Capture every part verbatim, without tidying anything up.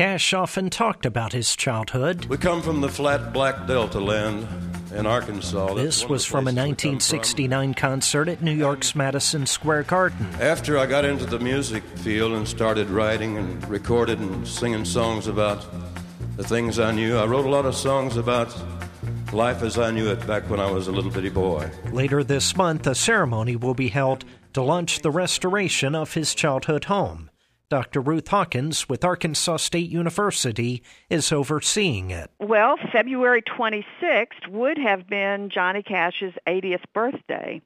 Cash often talked about his childhood. We come from the flat Black Delta land in Arkansas. This was from a nineteen sixty-nine concert at New York's Madison Square Garden. After I got into the music field and started writing and recorded and singing songs about the things I knew, I wrote a lot of songs about life as I knew it back when I was a little bitty boy. Later this month, a ceremony will be held to launch the restoration of his childhood home. Doctor Ruth Hawkins with Arkansas State University is overseeing it. Well, February twenty-sixth would have been Johnny Cash's eightieth birthday.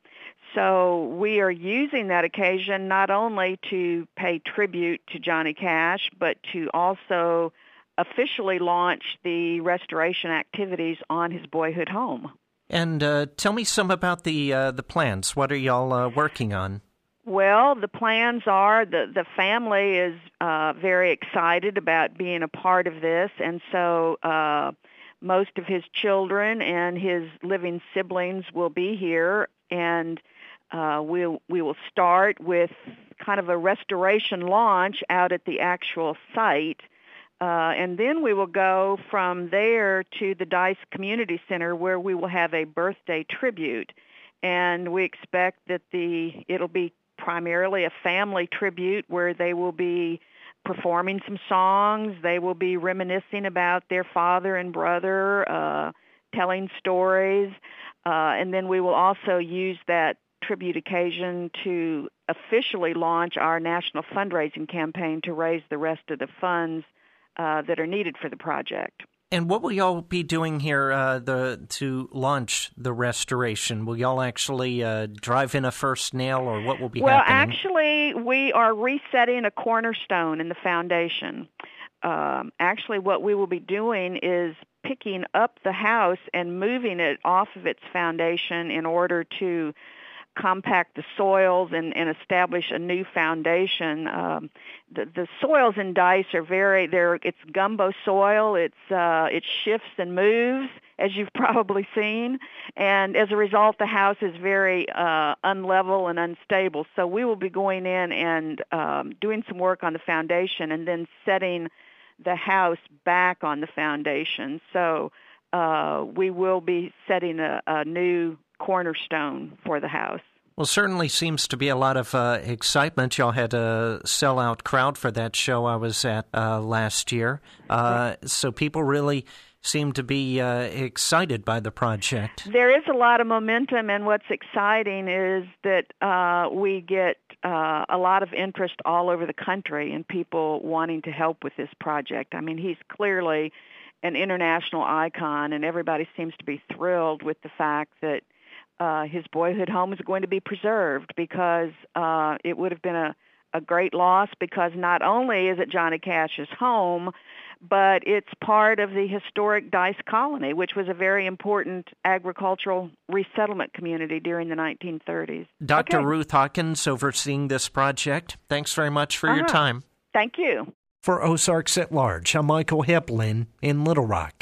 So we are using that occasion not only to pay tribute to Johnny Cash, but to also officially launch the restoration activities on his boyhood home. And uh, tell me some about the uh, the plans. What are y'all uh, working on? Well, the plans are the the family is uh, very excited about being a part of this, and so uh, most of his children and his living siblings will be here, and uh, we'll we will start with kind of a restoration launch out at the actual site. Uh, and then we will go from there to the Dice Community Center, where we will have a birthday tribute. And we expect that the it'll be primarily a family tribute where they will be performing some songs. They will be reminiscing about their father and brother, uh, telling stories. Uh, and then we will also use that tribute occasion to officially launch our national fundraising campaign to raise the rest of the funds Uh, that are needed for the project. And what will y'all be doing here uh, the to launch the restoration? Will y'all actually uh, drive in a first nail, or what will be well, happening? Well, actually, we are resetting a cornerstone in the foundation. Um, actually, what we will be doing is picking up the house and moving it off of its foundation in order to compact the soils and, and establish a new foundation. Um, the, the soils in Dice are very, they're, it's gumbo soil. It's uh, it shifts and moves, as you've probably seen. And as a result, the house is very uh, unlevel and unstable. So we will be going in and um, doing some work on the foundation and then setting the house back on the foundation. So uh, we will be setting a, a new cornerstone for the house. Well, certainly seems to be a lot of uh, excitement. Y'all had a sellout crowd for that show I was at uh, last year. Uh, so people really seem to be uh, excited by the project. There is a lot of momentum, and what's exciting is that uh, we get uh, a lot of interest all over the country and people wanting to help with this project. I mean, he's clearly an international icon, and everybody seems to be thrilled with the fact that uh, his boyhood home is going to be preserved, because uh, it would have been a, a great loss, because not only is it Johnny Cash's home, but it's part of the historic Dice Colony, which was a very important agricultural resettlement community during the nineteen thirties. Doctor Okay. Ruth Hawkins overseeing this project. Thanks very much for Uh-huh. your time. Thank you. For Ozarks at Large, I'm Michael Heplin in Little Rock.